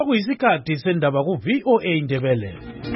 Kuyisikhathi sendaba ku-VOA Indebele.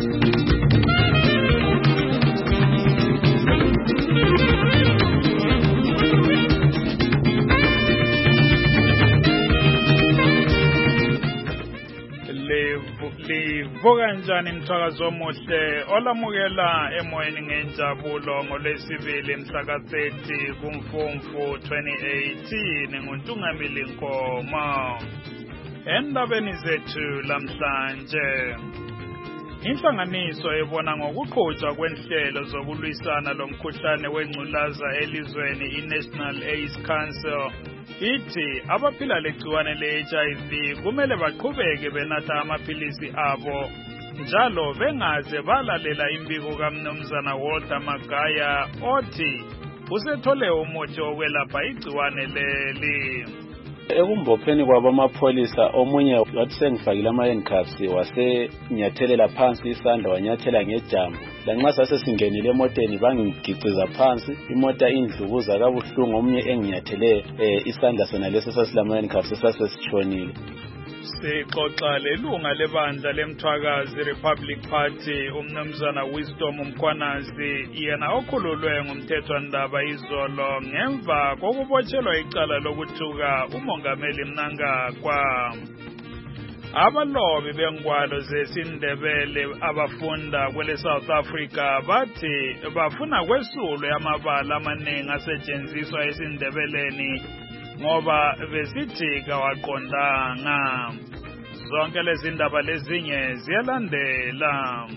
Livuka njani mthakazo omuhle olamukela emoyeni ngenjabulo ngolwesibili mhla ka-30 kuMfumfu 2018 nguNtungamili Nkomo. Endabeni zethu lamhlanje, inhlanganiso ebona ngokuqhutshwa kwenhlelo zokulwisana lomkhuhlane wengculaza elizweni iNational AIDS Council ithi abaphila legciwane le-HIV kumele baqhubeke benatha amaphilisi abo njalo bengaze balalela imbiko kaMnumzana Walter Magaya othi usethole umuthi wokwelapha igciwane leli. Ekumbopheni kwabo amapholisa omunye wathi sengifakile ama-handcuffs wasenyathelela phansi isandla wanyathela ngejambo. Lanxa sasesingenile emoteni bangigiciza phansi, imota indlukuza kabuhlungu, omunye enginyathele isandla sona leso sasilama-handcuffs sasesitshonile. Sixoxa lelunga lebandla lemthwakazi Republic Party uMnumzana Wisdom Mkhwanazi, yena okhululwe ngumthethwandaba izolo ngemva kokubotshelwa icala lokuthuka umongameli Mnangagwa. Abalobi bengwalo zesiNdebele abafunda kwele South Africa bathi bafuna kwesulwe amabala amaningi asetshenziswa esiNdebeleni ngoba besithi kawaqondanga. Zonke lezi ndaba lezinye ziyalandela.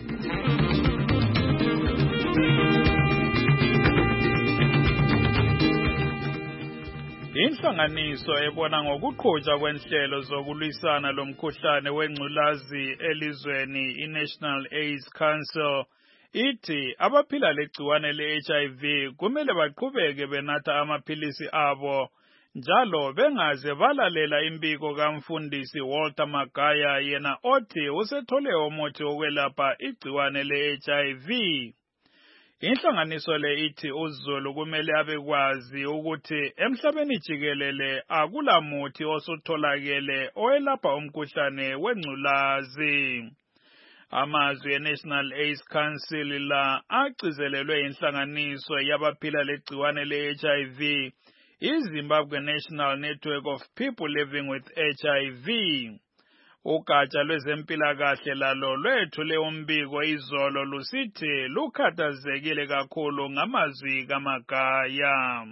Inhlanganiso ebona ngokuqhutshwa kwenhlelo zokulwisana lomkhuhlane wengculazi elizweni iNational AIDS Council ithi abaphila legciwane le-HIV kumele baqhubeke benatha amaphilisi abo njalo bengaze balalela imbiko kaMfundisi Walter Magaya, yena othi usethole umuthi wokwelapha igciwane le-HIV. Inhlanganiso le ithi uZulu kumele abekwazi ukuthi emhlabeni jikelele akulamuthi osutholakele owelapha umkhuhlane wengculazi. Amazwi eNational AIDS Council la agcizelelwe inhlanganiso yabaphila legciwane le-HIV, iZimbabwe National Network of People Living with HIV. Ugatsha lwezempilakahle lalo lwethule umbiko izolo lusithi lukhathazekile kakhulu ngamazwi kaMagaya.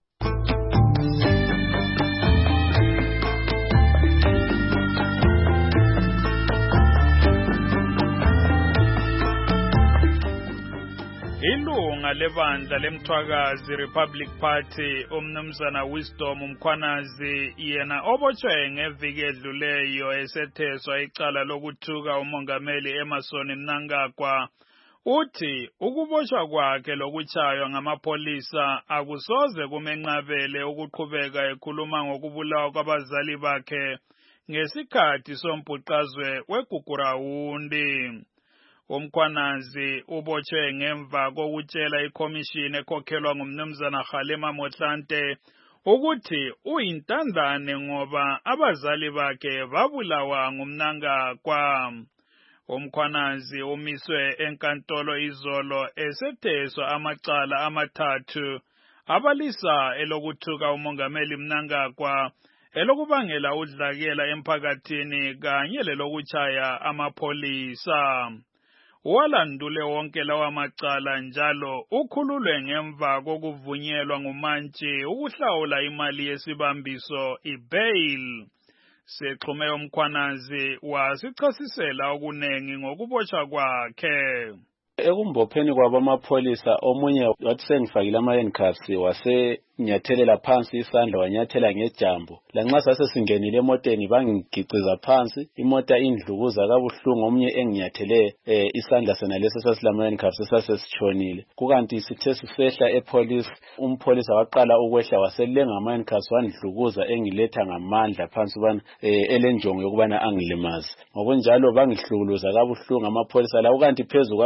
Ilunga lebandla lemthwakazi Republic Party uMnumzana Wisdom Mkhwanazi, yena obotshwe ngeviki edluleyo esetheswa icala lokuthuka umongameli Emmerson Mnangagwa, uthi ukubotshwa kwakhe lokutshaywa ngamapolisa akusoze kumenqabele ukuqhubeka ekhuluma ngokubulawa kwabazali bakhe ngesikhathi sombhuqazwe weGugurawundi. Umkhwanazi ubotshwe ngemva kokutshela ikhomishini ekhokhelwa ngumnumzana Kgalema Motlanthe ukuthi uyintandane ngoba abazali bakhe babulawa ngumnangagwa. Umkhwanazi umiswe enkantolo izolo esetheswa amacala amathathu abalisa elokuthuka umongameli Mnangagwa, elokubangela udlakela emphakathini kanye lelokutshaya amapholisa. Walandule wonke lawa macala njalo ukhululwe ngemva kokuvunyelwa ngumantshi ukuhlawula imali yesibambiso i-bail. Sexhume uMkhwanazi wasichasisela okunengi ngokubotshwa kwakhe. Ekumbopheni kwabo amapholisa omunye wathi sengifakile ama-handcuffs wasenyathelela phansi isandla wanyathela ngejambo. Lanxa sasesingenile emoteni bangigiciza phansi, imota indlukuza kabuhlungu, omunye enginyathele isandla sona leso sasilama-handcuffs sasesitshonile. Kukanti sithe sisehla epolice, umpholisa waqala ukwehla waselenga ama-handcuffs wandlukuza engiletha ngamandla phansi ubana elenjongo yokubana angilimaze. Ngokunjalo bangihlukuluza kabuhlungu amapholisa la. Kukanti phezu kwalokho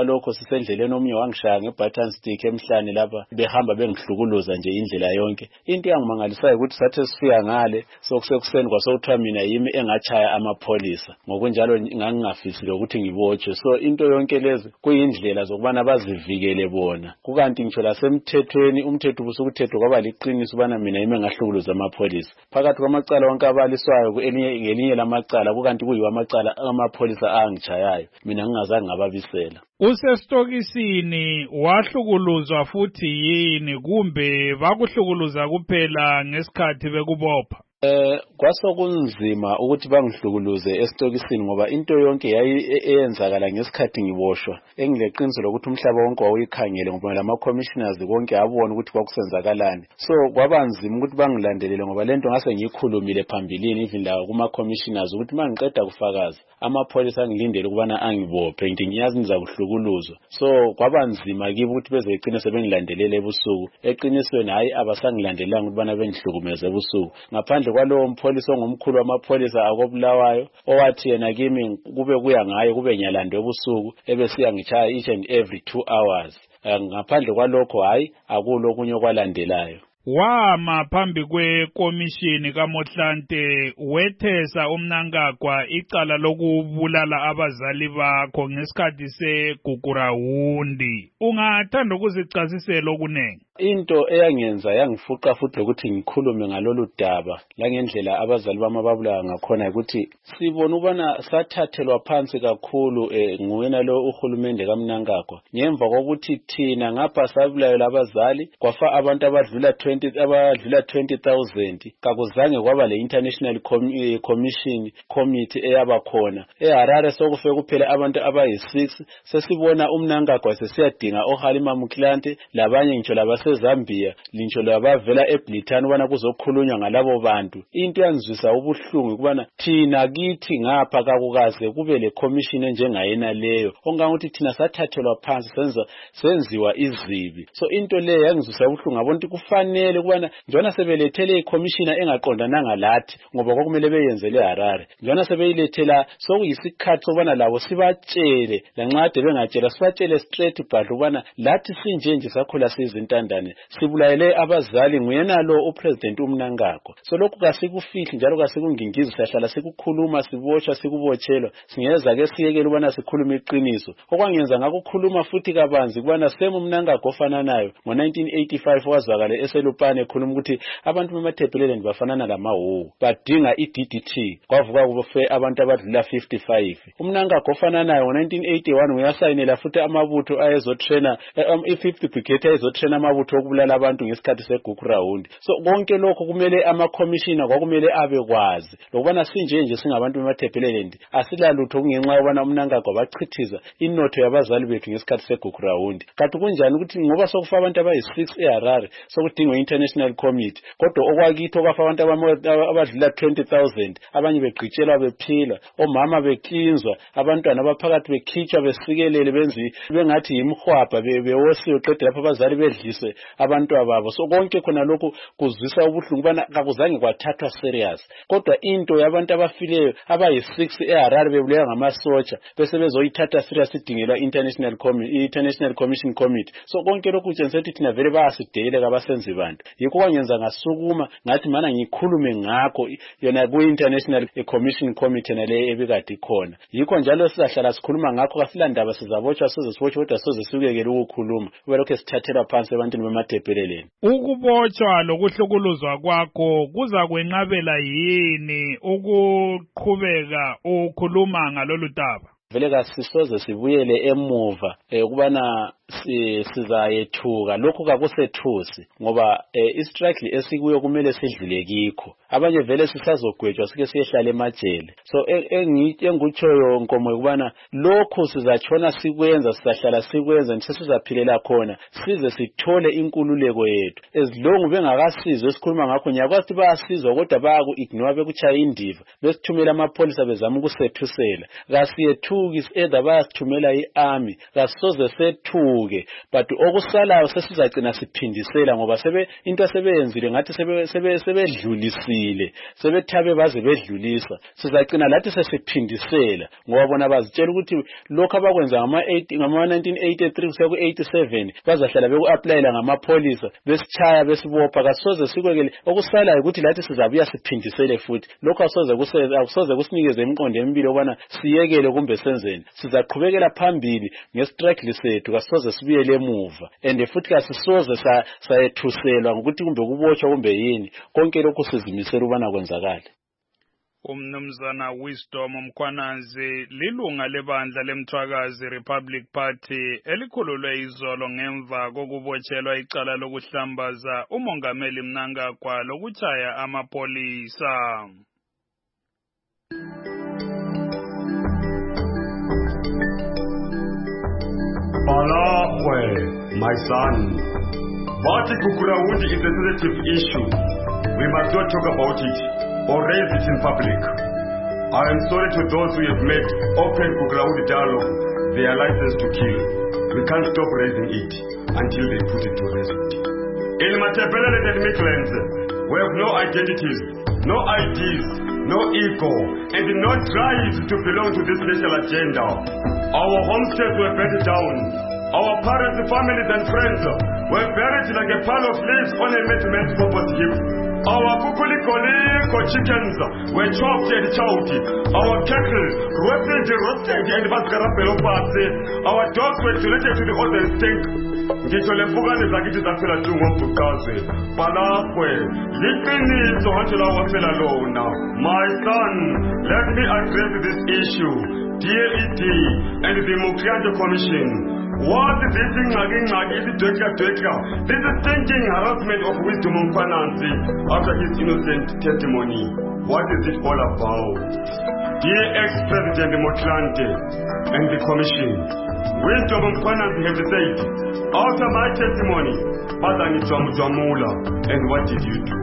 sisendleleni omunye wangishaya ngebutton stick emhlane lapha behamba bengihlukuluza nje indlela yonke. Into yangimangalisayo ukuthi sathe sifika ngale sokusekuseni kwasokuthiwa mina yimi engachaya amapholisa. Ngokunjalo ngangingafisile ukuthi ngibotshwe. So into yonke lezi kuyindlela zokubana bazivikele bona. Kukanti ngitsho lasemthethweni umthetho ubusukuthethwa kwaba liqiniso ubana mina yimi engahlukuluza amapholisa. Phakathi kwamacala wonke abaliswayo ngelinye lamacala kukanti kuyiwa amacala amapholisa angichayayo. Mina ngingazange ngababisela. Usesitokisini wahlukuluzwa futhi yini kumbe bakuhlukuluza kuphela ngesikhathi bekubopha? Kwasokunzima ukuthi bangihlukuluze esitokisini ngoba into yonke eyenzakala ngesikhathi ngiboshwa. Engileqiniso lokuthi umhlaba wonke wawuyikhangele ngoba lama commissioners konke abona ukuthi kwakusenzakalani. So kwabanzima ukuthi bangilandelele ngoba lento ngase ngiyikhulumile phambilini even la kuma commissioners ukuthi mangiqeda kufakaza amapholisa angilindele ukubana angibophe ngithi ngiyazi nizakuhlukuluzwa. So kwabanzima kibo ukuthi bezeqine sebengilandelele ebusuku. Eqinisweni hayi abasangilandelanga ukuthi bana bengihlukumeze ebusuku. Ngaphandle kwalowo mpholisa ongumkhulu wamapholisa akobulawayo owathi yena kimi kube kuya ngaye kube nyalandwe ebusuku ebesiya ngitshaya each and every 2 hours. Ngaphandle kwalokho hayi akulo okunye okwalandelayo. Wama phambi kwekomishini kaMohlante wethesa uMnangagwa icala lokubulala abazali bakho ngesikhathi segugurawundi. Ungathanda ukuzichasisela okunengi? Into eyangenza yangifuqa futhi ukuthi ngikhulume ngalolu daba la ngendlela abazali bami babulawa ngakhona ukuthi sibona ubana sathathelwa phansi kakhulu nguyena lo uhulumende kaMnangagwa ngemva kokuthi thina ngapha sabulayo labazali kwafa abantu abadlula 20,000 kakuzange kwaba le international committee eyaba khona eHarare sokufe kuphela abantu abayi6 sesibona uMnangagwa sesiyadinga oHalima Motlanthe labanye ngitsho labaseZambia lintsho labavela eBrithani ubana kuzokhulunywa ngalabo bantu. Into yanzwisa ubuhlungu ukubana thina kithi ngapha kakukaze kube le commission enjengayena leyo ongangokuthi thina sathathelwa phansi senziwa izibi. So into leyo yangizwisa ubuhlungu ngabona ukuthi kufanele ukubana njona sebelethele icommissioner engaqondananga lathi ngoba kwakumele beyenzele eHarare njona sebeyilethela sokuyisikhathi sobana labo sibatshele lanxa ade bengatshela sibatshele straight but ubana lathi sinjenje sakhula sizintandane sibulayele abazali nguyena lo upresident uMnangagwa. So lokhu kasikufihli njalo kasikungingizi sihlala sikukhuluma sibotsha sikubotshelwa singeza ke siyekele ubana sikhuluma iqiniso. Okwangenza ngakukhuluma futhi kabanzi kubana sema uMnangagwa ofananayo ngo1985 wazwakala eselupane ekhuluma ukuthi abantu bemathebheleni bafanana lamawu badinga iDDT kwavuka kufe abantu abadlula 55. uMnangagwa ofananayo ngo1981 uyasayinela futhi amabutho ayezotrainer i50 brigade ayezotrainer amabutho okubulala abantu ngesikhathi segugurawundi. So konke lokho kumele ama-commissioner kwakumele abekwazi lokubana sinjenje singabantu bemathebheleni asilalutho kungenxa yobana uMnangagwa bachithiza inotho yabazali bethu ngesikhathi segugurawundi. Kanti kunjani ukuthi ngoba sokufa abantu abayi6 eHarare sokudingwa international committee kodwa okwakithi okwafa abantu abadlula 20,000 abanye begqitshelwa bephila omama beklinzwa abantwana abaphakathi bekhitshwa besikelele bengathi yimhwabha bewosiwe qedela lapha abazali bedlise abantu ababo. So konke khona lokho kuzwisa ubuhlungu bana kakuzange kwathathwa serious kodwa into yabantu abafileyo abayi6 eHarare bebuleya ngamasotsha bese bezoyithatha serious idingelwa international commission committee. So konke lokhu kutshengisa ukuthi thina vele bayasidele kabasenzi bantu. Yikho kwangenza ngasukuma ngathi mana ngikhulume ngakho yona ku-international commission committee nale ebikade ikhona. Yikho njalo sizahlala sikhuluma ngakho kasilandaba sizabotshwa sizosibotshwa kodwa sozesukekele ukukhuluma kube lokho sithathela phansi ebantwini bemathebheleni. Ukubotshwa lokuhlukuluzwa kwakho kuza kwenqabela yini ukuqhubeka ukhuluma ngalolu daba? Vele kasisoze sibuyele emuva ukubana sizayethuka lokho kakusethusi ngoba istruggle esikuyo kumele sidlule kikho. Abanye vele sisazogwetshwa sike siyehlala emajele. So engikutshoyo nkomo ukubana lokho sizatshona sikwenza sizahlala sikwenza nisizaphilela khona size sithole inkululeko yethu. Ezilongu bengakasizwe esikhuluma ngakho nyakwathi bayasizwa kodwa bayaku-ignore bekuchaya indiva besithumela amapholisa bezama ukusethusela. Kasiyethuki either bayasithumela i-army kasisoze sethuke but okusalayo sesizagcina siphindisela ngoba into sebeyenzile ngathi sebedlulisile sebethambile sebethabe baze bedlulisa sizacina lathi sesiphindisela ngoba bona bazitshela ukuthi lokho abakwenza ngama-1983 kusiya ku-87 bazahlala beku-aplayela ngamapholisa besichaya besibopha kasoze sikwekele okusalayo ukuthi lathi sizabuya siphindisele futhi lokho akusoze kusinikeze imiqondo emibili okubana siyekele kumbe senzeni sizaqhubekela phambili ngestruggle sethu kasoze sibuyele emuva and futhi kasisoze sayethuselwa ngokuthi kumbe kubotshwa kumbe yini konke lokho sizimisela ubana kwenzakala. Umnumzana Wisdom Mkhwanazi lilunga lebandla lemthwakazi Republic Party elikhululwe izolo ngemva kokubotshelwa icala lokuhlambaza umongameli Mnangagwa lokuchaya amapolisa. Balakwe, my son. But Gugurahundi is a sensitive issue. We must not talk about it or raise it in public. I am sorry to those who have made open Gugurahundi dialogue their license to kill. We can't stop raising it until they put it to rest. In Matebele and Midlands, we have no identities, no IDs, no ego, and no drive to belong to this special agenda. Our homesteads were burnt down. Our parents, families, and friends were buried like a pile of leaves on a man's purpose heap. Our kukuliko chickens were chopped and chowed. Our cattle roasted and bascarapelo pasi. Our dogs were donated to the old stink. Ngitolemfugane zakithi zaphela njengombukazi. Balakwe, liqiniso hatshela waphela lona. My son, let me address this issue. DLED and the Mukhyanto Commission. What is this thing This is thinking harassment of Wisdom Mkhwanazi after his innocent testimony. What is it all about? Dear ex-President Motlanthe and the Commission, Wisdom Mkhwanazi have said, after my testimony, and what did you do?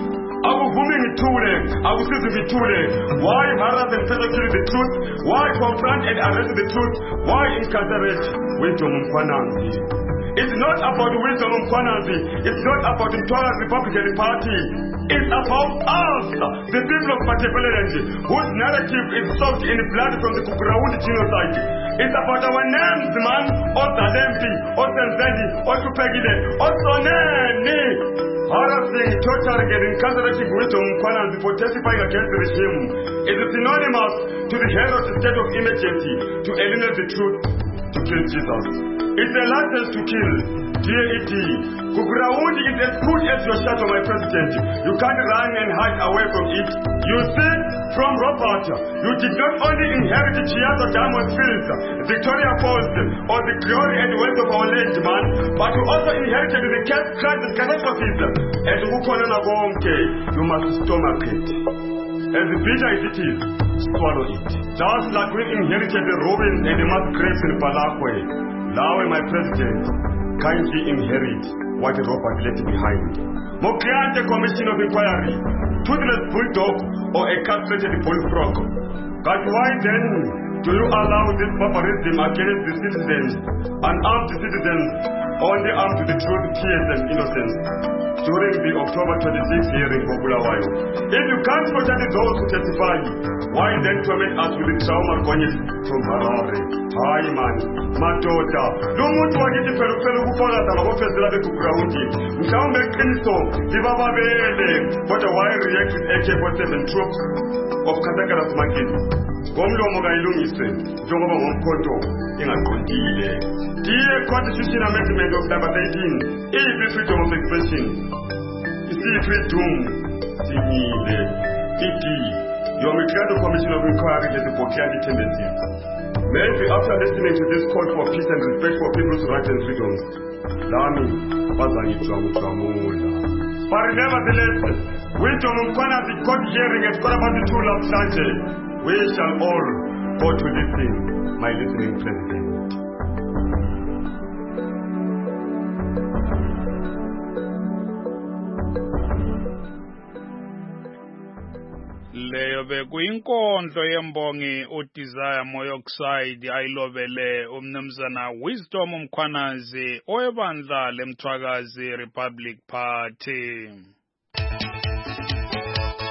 Why harass and persecute the truth? Why confront and arrest the truth? Why incarcerate Wisdom Mkhwanazi? It's not about Wisdom Mkhwanazi. It's not about the Mthwakazi Republican Party. It's about us, the people of Matebeleland, whose narrative is soaked in blood from the Gugurahundi genocide. It's about our names, man. Otalempi, Osenzendi, Otupegile, Osoneni. Harassing, torturing, and incarcerating Wisdom Mkhwanazi for testifying against the regime is synonymous to the herald state of emergency to eliminate the truth, to kill Jesus. It's a license to kill. DLED. Gugurahundi is as good as your shadow, my president. You can't run and hide away from it. You see, from Robert, you did not only inherit Chiazo Diamond Fields, Victoria Falls, or the glory and wealth of our land, man, but you also inherited the crisis catastrophes. And you must stomach it. As bitter as it is, swallow it. Just like we inherited the ruins and the mass graves in Balakwe, now my president, kindly inherit what Robert left behind. Mukhyanto Commission of Inquiry, toothless bulldog or a castrated bullfrog. But why then do you allow this barbarism against the citizens, unarmed citizens, only armed to the truth, tears and innocence? During the October 26th hearing for Bulawayo, if you can't protect those who testify, why then torment us with the trauma going from Harare? Hi man, Matota, Lumuntu wakiti pelu kupona tabakofezela Gugurahundi. Mshaume Kristo, Ibababele, but why react with AK-47 troops of Katakaras Makini? Gomlomo gailungise, Jongoba Mkonto, ingaqondile. Dear Constitution Amendment of Number 13, if freedom of expression, freedom, Sinile, Iti, your Mukhyanto Commission of Inquiry has a Bokiadi tendencies. Maybe after listening to this call for peace and respect for people's rights and freedoms, Lami, Bazani Tramula. But nevertheless, Wisdom Mkhwanazi got hearing at Korabati Tula Sanje. We shall all go to listen, my listening president. Leyo bekuyinkondlo yembongi uDesire Moyoxide ayilobele umnumzana Wisdom Mkhwanazi owebandla lemthwakazi Republic Party.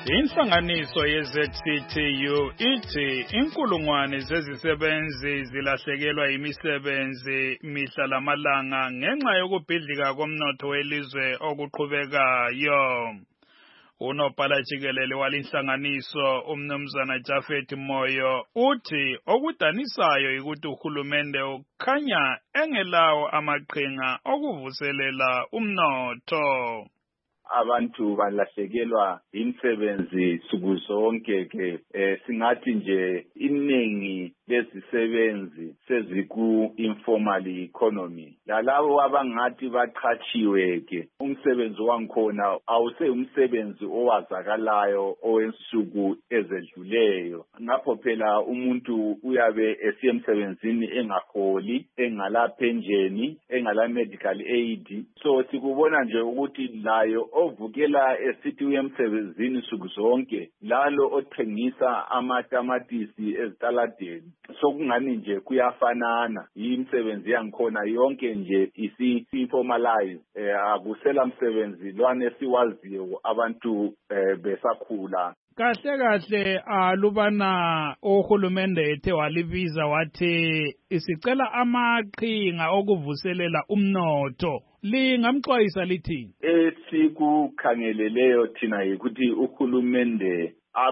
Inhlanganiso ye-ZCTU ithi inkulungwane zezisebenzi zilahlekelwa imisebenzi mihla lamalanga ngenxa yokubhidlika komnotho welizwe okuqhubekayo. Unobhala jikelele walinhlanganiso umnumzana Japhet Moyo uthi okudanisayo ukuthi uhulumende ukhanya engelawo amaqhinga okuvuselela umnotho. Abantu balahlekelwa imisebenzi suku zonke ke singathi nje iningi lezisebenzi seziku informal economy lalabo abangathi baqhatshiwe ke umsebenzi wangikhona awuse umsebenzi owazakalayo owensuku ezedluleyo ngapho phela umuntu uyabe esiye emsebenzini engaholi engala pension engala medical aid so sikubona nje ukuthi layo ovukela esithi uyemsebenzini suku zonke lalo othengisa amatamatisi ezitaladeni sokungani nje kuyafanana imisebenzi yangikhona yonke nje isi-formalize akusela msebenzi lwane siwaziyo abantu besakhula. Kahle alubana ohulumende ethe walibiza wathi isicela amaqhinga okuvuselela umnotho lingamxwayisa lithini? Esikukhangeleleyo thina yikuthi uhulumende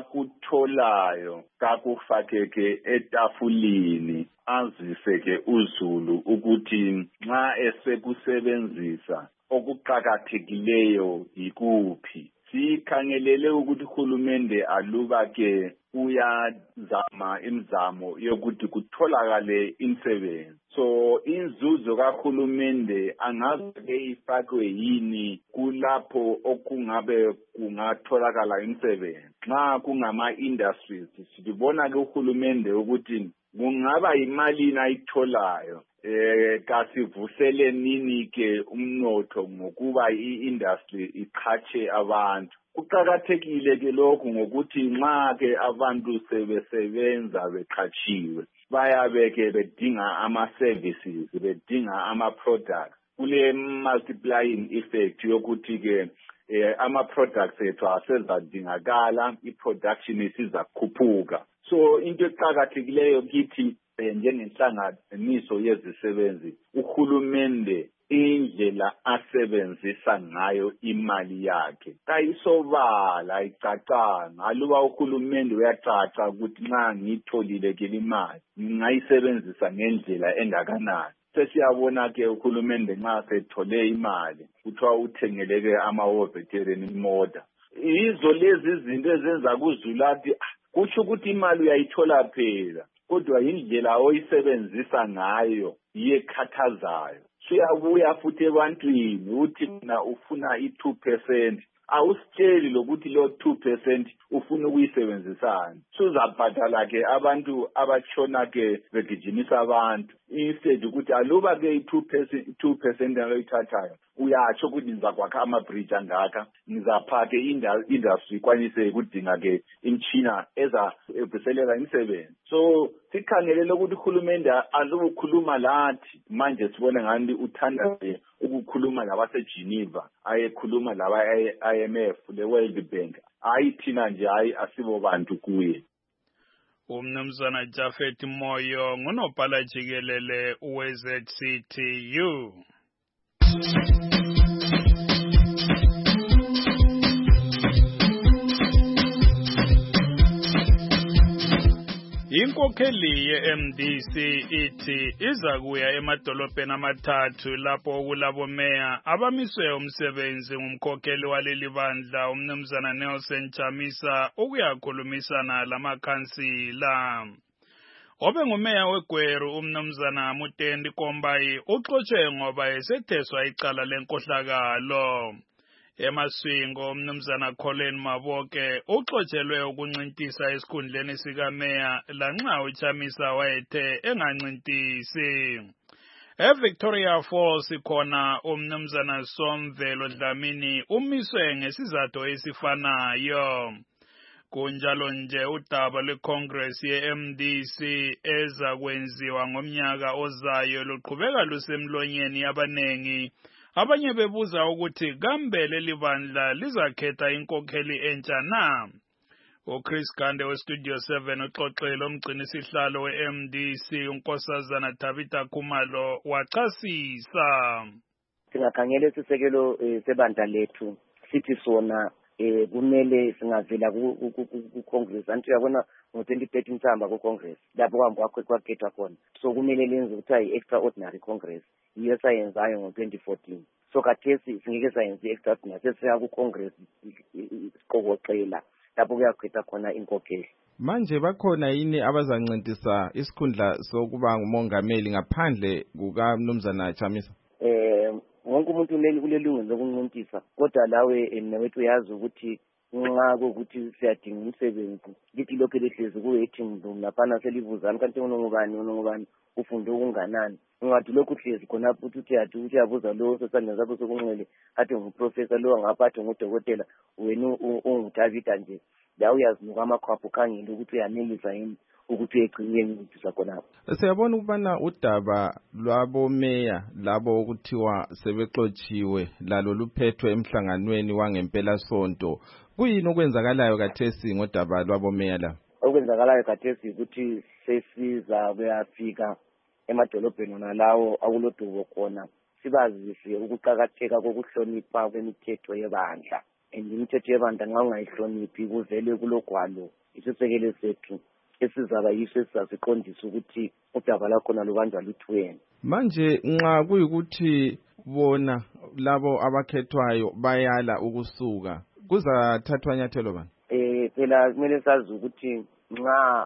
akutholayo kakufakeke etafulini aziseke uzulu ukuthi nxa esekusebenzisa okuqakathekileyo yikuphi. Sikhangelele ukuthi uhulumende aluba ke uyazama imizamo yokuthi kutholakale imisebenzi. So inzuzo kahulumende angaze ifakwe yini kulapho okungabe kungatholakala imisebenzi. Nxa kungama industries sibona ke uhulumende ukuthi kungaba imali ayitholayo kasivusele nini ke umnotho ngokuba iindustry iqhatshe abantu. Kuqakathekile ke lokhu ngokuthi nxa ke abantu sebesebenza beqhatshiwe bayabe ke bedinga ama-services bedinga ama-products kule multiplying effect yokuthi ke ama-products ethu asezadingakala i-production isizakhuphuka. So into eqakathekileyo kithi njengenhlanganiso yezisebenzi uhulumende indlela asebenzisa ngayo imali yakhe kayisobala ayicacanga aluba uhulumende uyacaca ukuthi nxa ngitholile ke imali ngayisebenzisa ngendlela engakanani. Sesiyabona ke uhulumende nxa sethole imali kuthiwa uthengeleke ama-war veteran motor. Izo lezi izinto ezenza kuzulathi kutsho ukuthi imali uyayithola phela kodwa indlela oyisebenzisa ngayo yekhathazayo. Suyabuya futhi ebantwini uthi mina ufuna i-2%. Awusitsheli lokuthi lo 2% ufuna ukuyisebenzisana. Suzabhadala ke abantu abatshona ke begijimisa abantu. Instead ukuthi aluba ke i-2% aloyithathayo uyatsho ukuthi ngizakwakha ama-bridge angaka ngizaphake industry kwanise ukudinga ke imtshina ezavuselela imisebenzi. So sikhangelele ukuthi uhulumende alukhuluma lathi manje sibone ngani uthanda ukukhuluma labaseGeneva ayekhuluma laba-IMF le-World Bank hayi thina nje hayi asibo bantu kuye. Umnumzana Japhet Moyo ngunobhala jikelele we-ZCTU. Inkokheli ye-MDC ithi iza kuya emadolobheni amathathu lapho okulabo meya abamiswe umsebenzi ngumkhokheli waleli bandla umnumzana Nelson Chamisa ukuyakhulumisana lamakhansila. Obe ngumeya weGweru umnumzana Mutendi Kombayi uxotshwe ngoba esetheswa icala lenkohlakalo. Emaswingo umnumzana Colin Maboke uxotshelwe ukuncintisa esikhundleni sikameya lanxa uChamisa wayethe engancintisi. Victoria Falls khona umnumzana Somvelo Dlamini umiswe ngesizathu esifanayo. Kunjalo nje udaba lweCongress ye-MDC ezakwenziwa ngomnyaka ozayo luqhubeka lusemlonyeni yabanengi. Abanye bebuza ukuthi kambe leli bandla lizakhetha inkokheli entsha na? uChris Gande weStudio 7 uxoxele umgcini sihlalo weMDC unkosazana Tabitha Khumalo wachasisa. Singakhangela isisekelo sebandla lethu sithi sona kumele singavela ku-Congress anti uyabona ngo-2013 sihamba ku-Congress lapho kwakhethwa khona so kumele lenze ukuthi yi-extraordinary Congress yiyo sayenzayo ngo-2014 so khathesi singeke sayenza i-extraordinary sesiya ku-Congress siqokoqela lapho kuyakhethwa khona inkokheli. Manje bakhona yini abazancintisa isikhundla sokuba ngumongameli ngaphandle kukaMnumzana Chamisa? Wonke umuntu ulelungelo lokuncintisa kodwa lawe nawethu uyazi ukuthi nxa ukuthi siyadinga umsebenzi lithi lokho lehlezi kuwethi mntu lapha selivuzana kanti unongubani ufunde okunganani ungathi lokhu hlezi khona futhi uthi uyabuza lo sesandla sakho sokunxele athi nguprofessor lo ngapha athi ngudokotela wena unguthabita nje la uyazinuka amakhwapho khangela ukuthi uyanelisa yini ukuthi egcinye ngidisa khonapho. Siyabona ukubana udaba lwabo meya labo okuthiwa sebexotshiwe lalo luphethwe emhlanganweni wangempela sonto. Kuyini okwenzakalayo kathesi ngodaba lwabo meya la? Okwenzakalayo kathesi ukuthi sesiza kuyafika emadolobheni nalawo akulodubo khona sibazise ukuqhakatheka kokuhlonipha kwemithetho yebandla. Imithetho yebandla nxa ungayihloniphi kuvele kulogwalo isisekelo sethu esizaba yiso esizasiqondisa ukuthi udaba lakhona lubanjwa luthweni. Manje nxa kuyikuthi bona labo abakhethwayo bayala ukusuka kuzathathwa nyathelo bani? Phela kumele sazi ukuthi nxa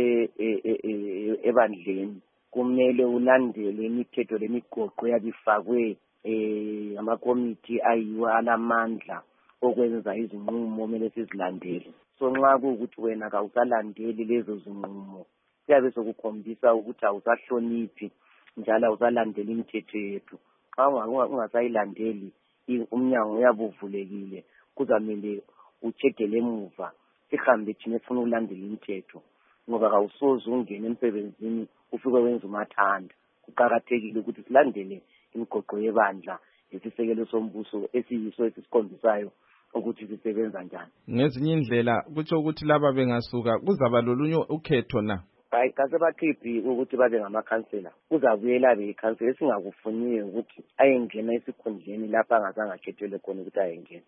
ebandleni kumele ulandele imithetho lemigoqo yabifakwe amakomiti ayiwo alamandla okwenza izinqumo kumele sizilandele. So nxa kuukuthi wena awusalandeli lezo zinqumo siyabe sokukhombisa ukuthi awusahloniphi njalo awusalandeli imithetho yethu. Xa ungasayilandeli umnyango uyabuvulekile kuzamele uchekele emuva sihambe thina efuna ukulandela imithetho ngoba awusoze ungene emsebenzini ufike wenza umathanda. Kuqhakathekile ukuthi silandele imigoqo yebandla lesisekelo sombuso esiyiso esisikhombisa ukuthi sisebenza njani. Ngezinye indlela kutsho ukuthi laba bengasuka kuzaba lolunye ukhetho na? Hayi kase bakhiphi ukuthi babe ngamakhansela kuzabuyela bekhansela esingakufuniyo ukuthi ayengena esikhundleni lapha angazange akhethelwe khona ukuthi ayengena.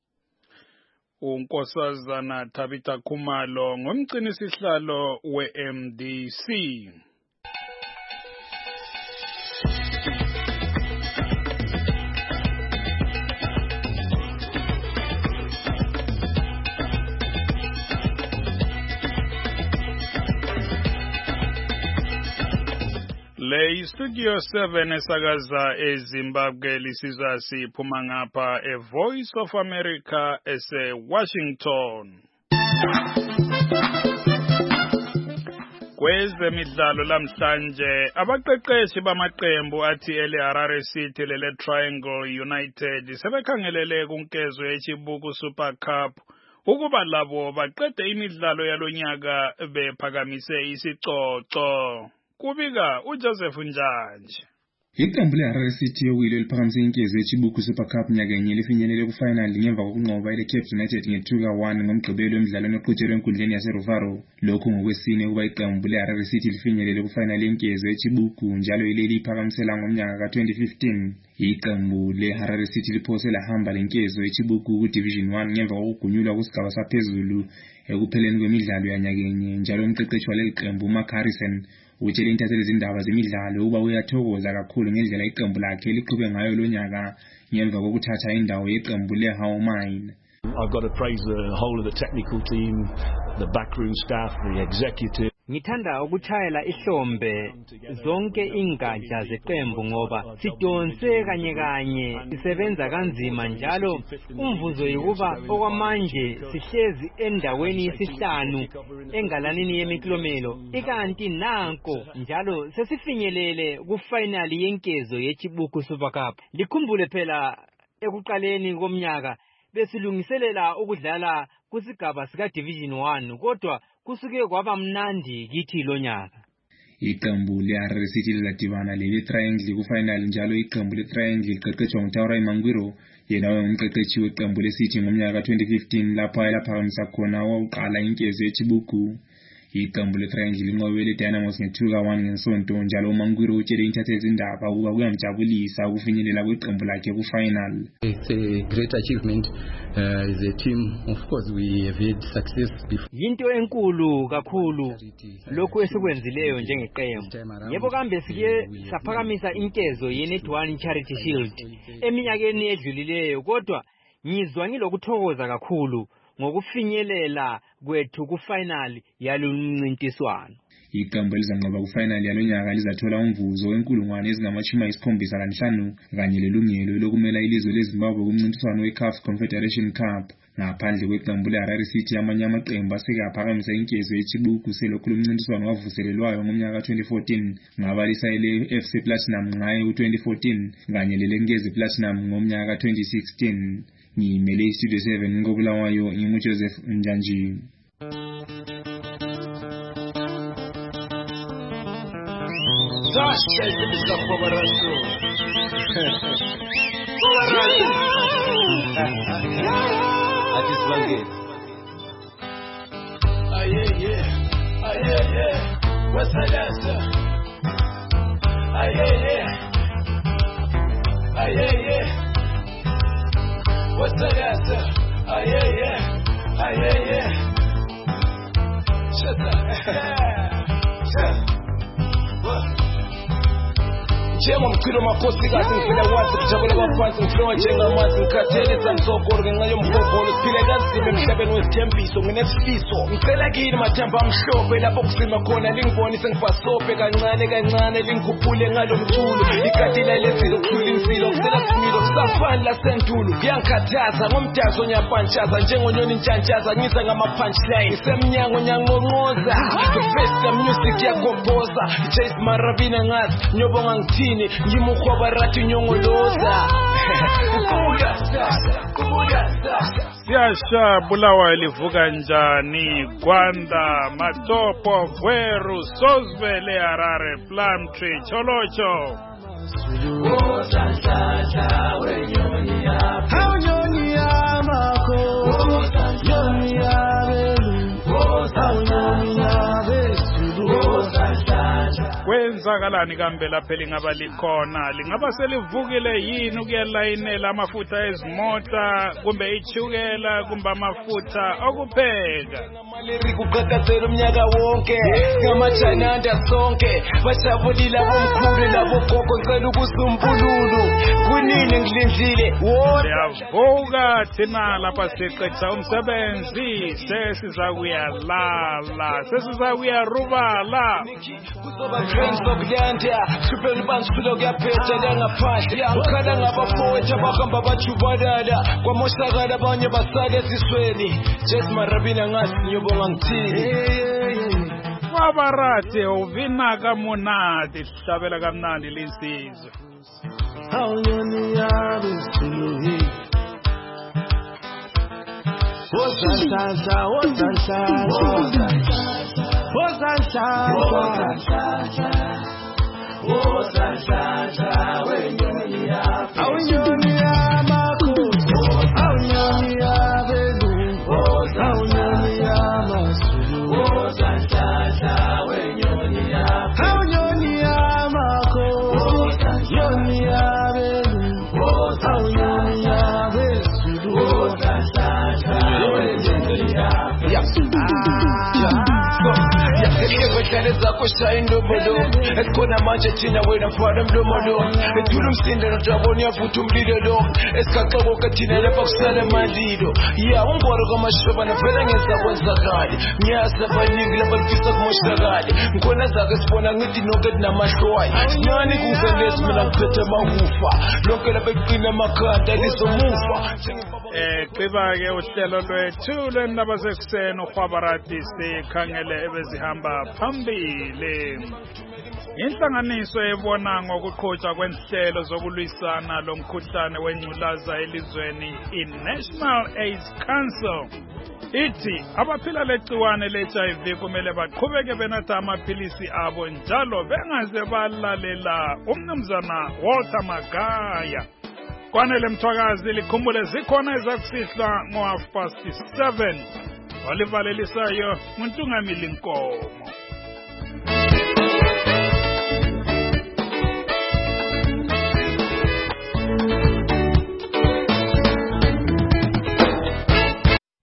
Unkosazana Tabitha Khumalo ngumgcini sihlalo weMDC. Le Studio 7 esakaza eZimbabwe lisizwa siphuma ngapha Voice of America Washington. Kwezemidlalo lamhlanje abaqeqeshi bamaqembu athi eHarare City lele Triangle United sebekhangelele kunkezo yeChibuku Super Cup ukuba labo baqede imidlalo yalonyaka bephakamise isicoco. Kubika uJoseph Njanje. Iqembu leHarare City yokuwilo liphakamise inkezo yeChibuku Super Cup nyakenye lifinyelele kufinal ngemva kokunqoba iCape United nge-2-1 ngomgqibelo emidlalweni oqhutshelwe enkundleni yaseRuvaro. Lokhu ngokwesine kuba iqembu leHarare City lifinyelele kufinal yenkezo yeChibuku njalo ileli iphakamisela ngomnyaka ka-2015. Iqembu leHarare City liphose lahamba lenkezo yeChibuku ku-Division 1 ngemva kokugunyulwa kusigaba saphezulu ekupheleni kwemidlalo yanyakenye njalo umqeqeshi waleli qembu Mark Harrison utshele intatheli zindaba zemidlalo uba uyathokoza kakhulu ngendlela iqembu lakhe liqhube ngayo lonyaka ngemva kokuthatha indawo yeqembu leHaumine. I've got to praise the whole of the technical team, the backroom staff, the executive. Ngithanda ukuchayela ihlombe zonke ingatsha zeqembu ngoba sidonse kanye sisebenza kanzima njalo umvuzo yikuba okwamanje sihlezi endaweni yesihlanu engalanini yemiklomelo ikanti nanko njalo sesifinyelele kufinali yenkezo yeChibuku Super Cup. Likhumbule phela ekuqaleni komnyaka besilungiselela ukudlala kusigaba sika Division 1 kodwa kusuke kwaba mnandi kithi lonyaka. Iqembu le-Harare City liladibana leli-Triangle ku-final njalo iqembu le-Triangle liqeqetshwa nguTaurai Mangwiro, yena wayengumqeqeshi weqembu le-City ngomnyaka ka-2015 lapho ayelaphakamisa khona owakuqala inkezo eChibuku. Iqembu le-Triangle linqobele Dynamos nge-2-1 ngesonto njalo uMangwiro utshele intatheli indaba ukuba kuyamjabulisa ukufinyelela kweqembu lakhe ku-final. It's a great achievement. As a team, of course, we have had success before. Yinto enkulu kakhulu lokhu esikwenzileyo njengeqembu. Yebo kambe sike saphakamisa inkezo ye-Net1 Charity Shield eminyakeni edlulileyo, kodwa ngizwa ngilokuthokoza kakhulu ngokufinyelela kwethu ku-final yalomncintiswano. Iqembu elizanqoba ku-final yalonyaka lizathola umvuzo wenkulungwane ezingama-75 kanye lelungelo lokumela ilizwe leZimbabwe kumncintiswano we-CAF Confederation Cup. Ngaphandle kweqembu le-Harare City, amanye amaqembu aseke aphakamisa inkezo eChibuku selokhu lumncintiswano wavuselelwayo ngomnyaka ka-2014 ngabalisa ele-FC Platinum ngaye u-2014 kanye lelenkezi Platinum ngomnyaka ka-2016. Ngimele iStudio 7 ngobulawayo ngimuJoseph Njanji. What's that answer? Shut up. Jema mkiro makosi kazi mfila watu kuchabula wafansi mfilo jenga mati mkatele samsoko ngayo mkopolo spile gazi mshabe no tempiso ngenefiso mfela gini majamba mshope lapho kusima khona lingiboni sengifasope kancane lingikhuphule ngalo mculo ikatila lesilo kuthula insilo kusela similo kusafani la sentulu yankathaza ngomdazo nyapanchaza njengonyoni ntshantshasa ngisa ngama punchline semnyango nyangonqoza the best music yakompoza Chase Marabina ngazi nyobonga ngithini ngimukhoba rathi nyongoloza Siyasha Bulawayo livuka njani Gwanda Matopo Gweru Sozvele Harare Plumtree Cholocho kwenzakalani kambe lapha lingaba likhona lingaba selivukile yini ukuyalayinela amafutha ezimota kumbe ichukela kumbe amafutha okupheka Maleri kuqhaqhazela umnyaka wonke ngamajayinanda sonke bajabulile abomkhulu labogogo ngicela ukusumbululu kunini ngilindile siyavuka thina lapha siqedisa umsebenzi sesizakuyalala sesizakuyarubala kuzoba trends okuyanda super bansulo kuyaphetha la ngaphandle ukhala ngabafowethu abahamba bajubadala kwamoshakala abanye basale ezisweni Jess Marabina ngathi ngiyobonga ngithini wabarate uvina kamunati sihlabela kamnandi linsizwe awunyoni yabe suluhi Wozansasa wenyoni yabe awunyoni yamakhosi awunyoni yabelu awunyoni yamasulu wozansasa wenyoni yabe awunyoni yamakhosi yoni yabelu awunyoni yabesulu wozansasa wenyoni yabe Yakeleza kusha indobodo Eskona manje tina wena mfana mdomodo Etulu msinde notaboni ya futu mdidodo Eskakabo katina lepa kusale mandido Ya ungwaro kama shoba na fela ngeza kwanza kadi Nyasa panigi la balfisa kumoshka kadi Mkona zake spona ngiti noged na mashwai Sinani kumfendes mina mpete mahufa Lonke la bekina makanda liso mufa Qibake uhlelo lwethu lwendaba zekuseni ukhwabarati sikhangele ebezihamba phambili Inhlanganiso ebona ngokuqhutshwa kwenhlelo zokulwisana lomkhuhlane wengculaza elizweni iNational AIDS Council ithi abaphila legciwane le-HIV kumele baqhubeke benatha amaphilisi abo njalo bengaze balalela umnumzana Walter Magaya. Kwanele Mthwakazi likhumbule zikhona ezakusihlwa ngo-7:30. Olivalelisayo nguNtungamili Nkomo.